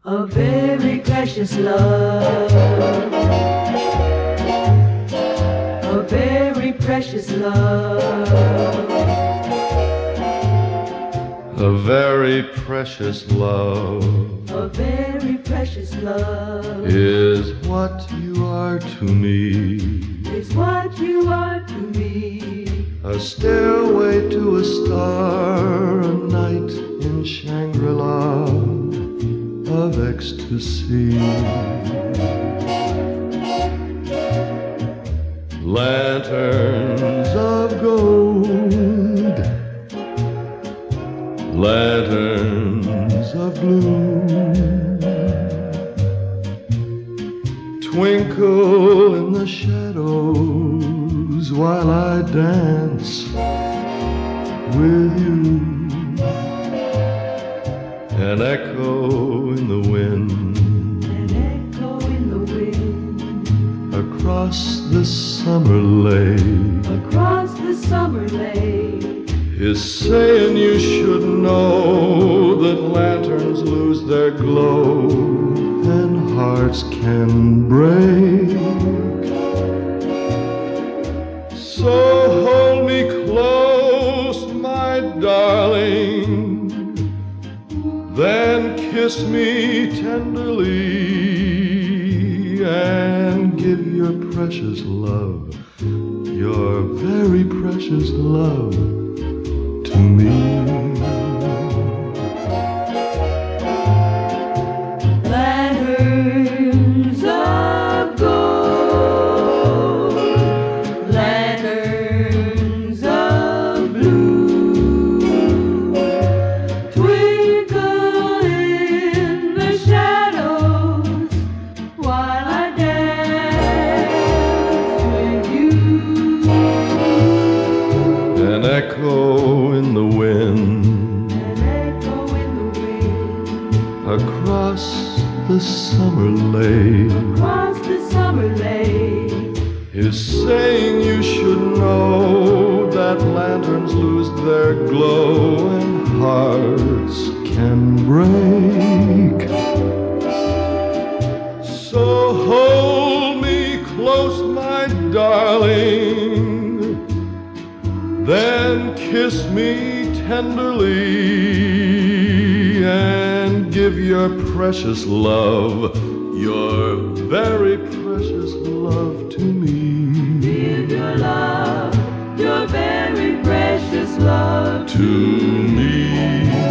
A very precious love, a very precious love, a very precious love a very precious love is what you are to me. is what you are to me. A stairway to a star, a night in Shangri-La of ecstasy. Lanterns of gold, lanterns of blue, twinkle in the shadows while I dance with you. An echo in the wind, An echo in the wind, across the summer lake, across the summer lake, is saying you should know that lanterns lose their glow and hearts can break. So hold me close, my darling, then kiss me tenderly and give your precious love, your very precious love to me. lanterns of gold, lanterns of blue, twinkle in the shadows while I dance with you. An echo in the wind, An echo in the wind, across the summer lake, across the summer lake, is saying you should know that lanterns lose their glow and hearts can break. So hold me close, my darling, then kiss me tenderly and give your precious love, your very precious love to me. give your love, your very precious love To me.